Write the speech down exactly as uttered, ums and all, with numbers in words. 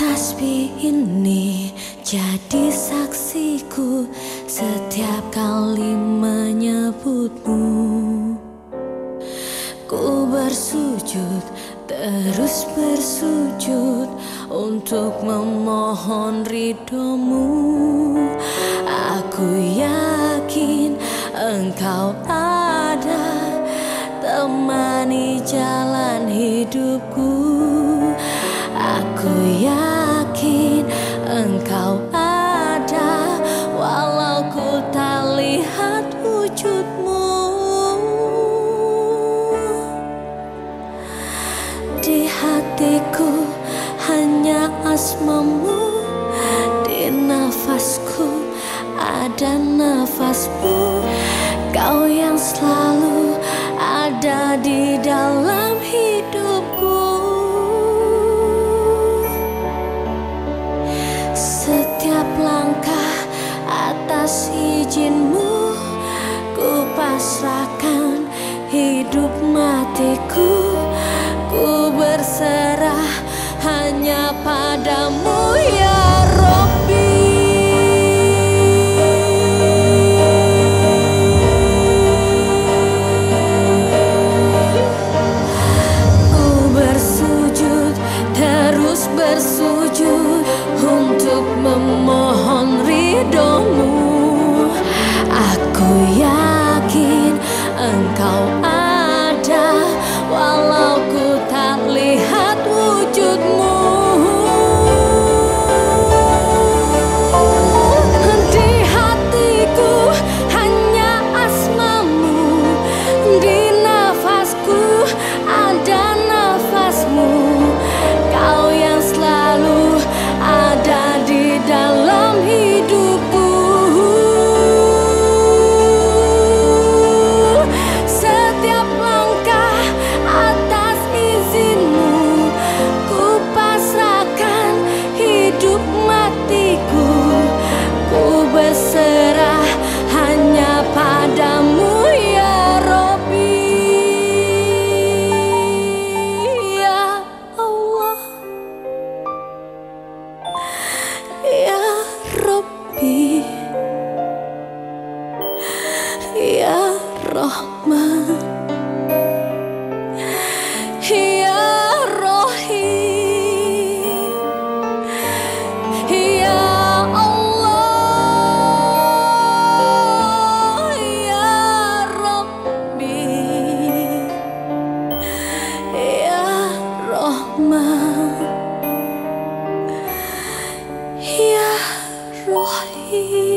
Tasbih ini jadi saksiku setiap kali menyebutmu. Ku bersujud, terus bersujud untuk memohon ridhomu. Aku yakin Engkau ada, temani jalan hidupku. Aku yakin Engkau ada, walau ku tak lihat wujudmu. Di hatiku hanya asmamu, di nafasku ada nafasmu. Kau yang selalu ada di dalam hidupku. Setiap langkah atas izinmu, ku pasrahkan hidup matiku. Ku berserah hanya padamu ya Rabbi. Ku bersujud, terus bersujud untuk memohon ridhomu. Aku yakin Engkau ada, walau ku tak lihat wujudmu. Di hatiku hanya asmamu, di nafasku ada nafasmu. Kau yang selalu ada di dalam hidupku. Setiap langkah atas izinmu, ku pasrahkan hidup matiku. Ku berserah hanya padamu ya Rabbi. Ya Allah, ya Rabbi, ya Rahman, ya Rahim, ya Allah, ya Rabbi, ya Rahman, ya Rahim.